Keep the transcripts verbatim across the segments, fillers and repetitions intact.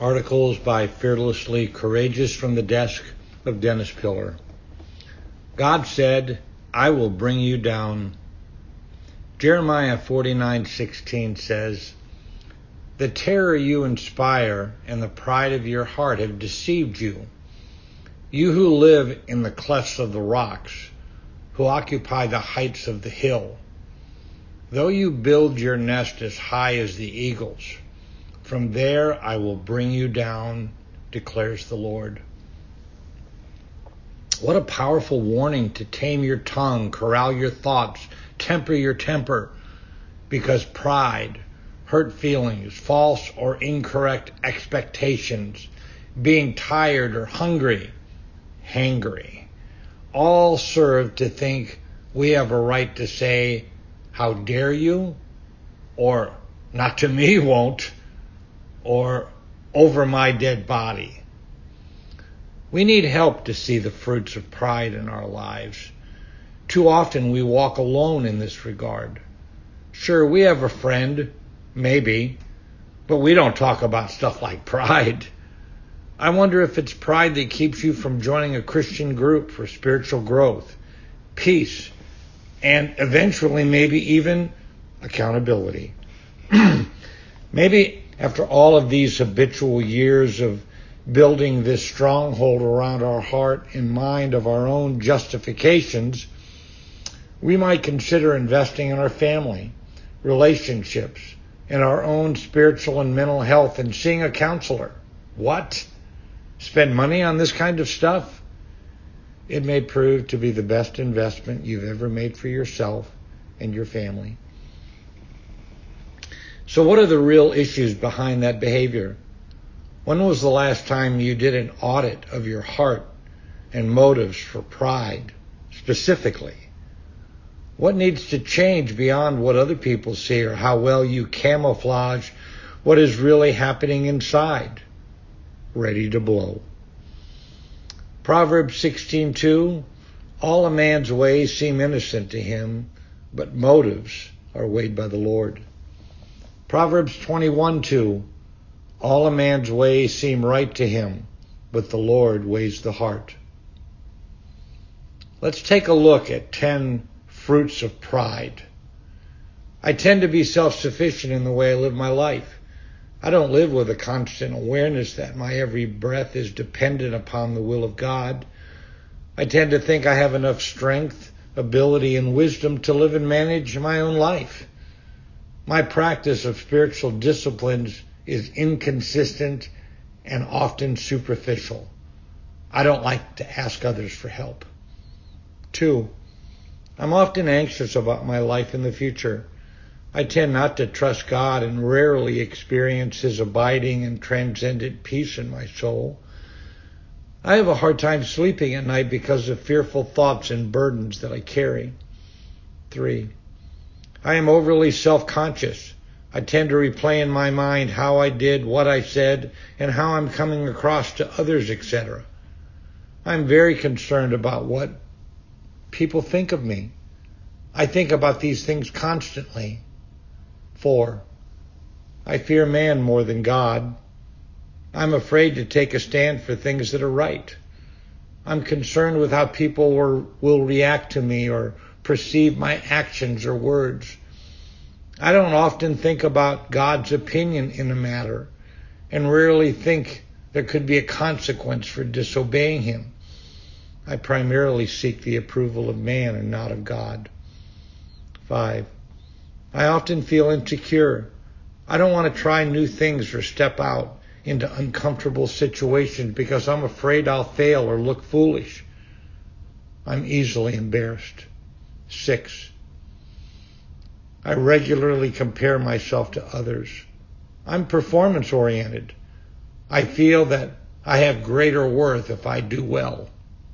Articles by Fearlessly Courageous from the desk of Dennis Pillar. God said, I will bring you down. Jeremiah forty-nine sixteen says, the terror you inspire and the pride of your heart have deceived you. You who live in the clefts of the rocks, who occupy the heights of the hill. Though you build your nest as high as the eagles, from there I will bring you down, declares the Lord. What a powerful warning to tame your tongue, corral your thoughts, temper your temper, because pride, hurt feelings, false or incorrect expectations, being tired or hungry, hangry, all serve to think we have a right to say, how dare you? Or not to me won't. Or over my dead body. We need help to see the fruits of pride in our lives. Too often we walk alone in this regard. Sure, we have a friend, maybe, but we don't talk about stuff like pride. I wonder if it's pride that keeps you from joining a Christian group for spiritual growth, peace, and eventually maybe even accountability. Maybe after all of these habitual years of building this stronghold around our heart and mind of our own justifications, we might consider investing in our family, relationships, and our own spiritual and mental health and seeing a counselor. What? Spend money on this kind of stuff? It may prove to be the best investment you've ever made for yourself and your family. So what are the real issues behind that behavior? When was the last time you did an audit of your heart and motives for pride, specifically? What needs to change beyond what other people see or how well you camouflage what is really happening inside? Ready to blow. Proverbs sixteen two, all a man's ways seem innocent to him, but motives are weighed by the Lord. Proverbs twenty-one two, all a man's ways seem right to him, but the Lord weighs the heart. Let's take a look at ten fruits of pride. I tend to be self-sufficient in the way I live my life. I don't live with a constant awareness that my every breath is dependent upon the will of God. I tend to think I have enough strength, ability, and wisdom to live and manage my own life. My practice of spiritual disciplines is inconsistent and often superficial. I don't like to ask others for help. Two, I'm often anxious about my life in the future. I tend not to trust God and rarely experience His abiding and transcendent peace in my soul. I have a hard time sleeping at night because of fearful thoughts and burdens that I carry. Three, I am overly self-conscious. I tend to replay in my mind how I did, what I said, and how I'm coming across to others, et cetera. I'm very concerned about what people think of me. I think about these things constantly. Four, I fear man more than God. I'm afraid to take a stand for things that are right. I'm concerned with how people will, will react to me or perceive my actions or words. I don't often think about God's opinion in a matter and rarely think there could be a consequence for disobeying Him. I primarily seek the approval of man and not of God. Five, I often feel insecure. I don't want to try new things or step out into uncomfortable situations because I'm afraid I'll fail or look foolish. I'm easily embarrassed. Six, I regularly compare myself to others. I'm performance-oriented. I feel that I have greater worth if I do well.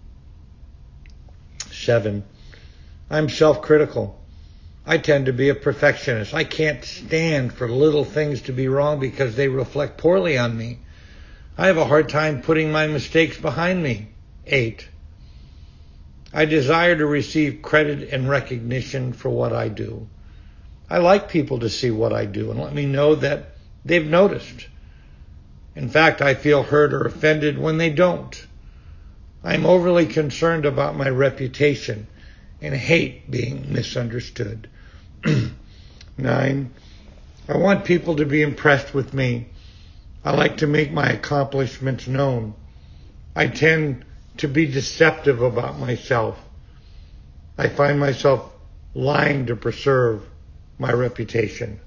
Seven, I'm self-critical. I tend to be a perfectionist. I can't stand for little things to be wrong because they reflect poorly on me. I have a hard time putting my mistakes behind me. Eight, I desire to receive credit and recognition for what I do. I like people to see what I do and let me know that they've noticed. In fact, I feel hurt or offended when they don't. I'm overly concerned about my reputation and hate being misunderstood. Nine, I want people to be impressed with me. I like to make my accomplishments known. I tend to be deceptive about myself. I find myself lying to preserve my reputation.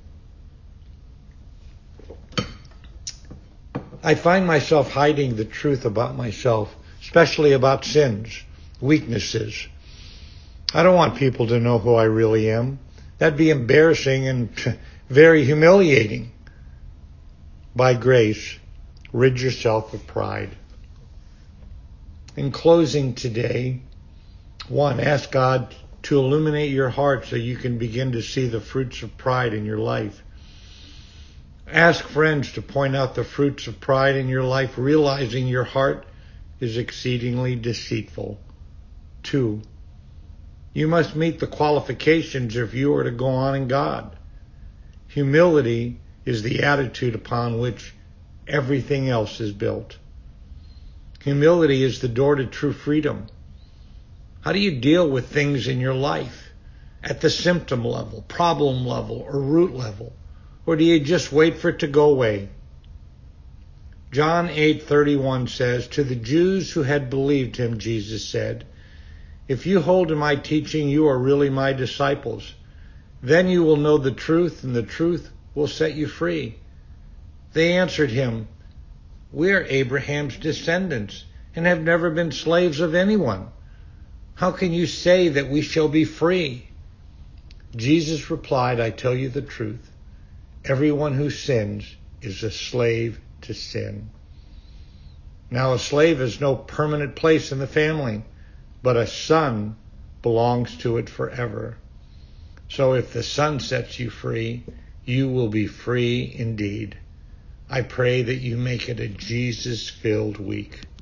I find myself hiding the truth about myself, especially about sins, weaknesses. I don't want people to know who I really am. That'd be embarrassing and very humiliating. By grace, rid yourself of pride. In closing today, one, ask God to illuminate your heart so you can begin to see the fruits of pride in your life. Ask friends to point out the fruits of pride in your life, realizing your heart is exceedingly deceitful. Two, you must meet the qualifications if you are to go on in God. Humility is the attitude upon which everything else is built. Humility is the door to true freedom. How do you deal with things in your life? At the symptom level, problem level, or root level? Or do you just wait for it to go away? John eight thirty-one says, to the Jews who had believed him, Jesus said, if you hold to my teaching, you are really my disciples. Then you will know the truth, and the truth will set you free. They answered him, we are Abraham's descendants and have never been slaves of anyone. How can you say that we shall be free? Jesus replied, I tell you the truth. Everyone who sins is a slave to sin. Now a slave has no permanent place in the family, but a son belongs to it forever. So if the Son sets you free, you will be free indeed. I pray that you make it a Jesus-filled week.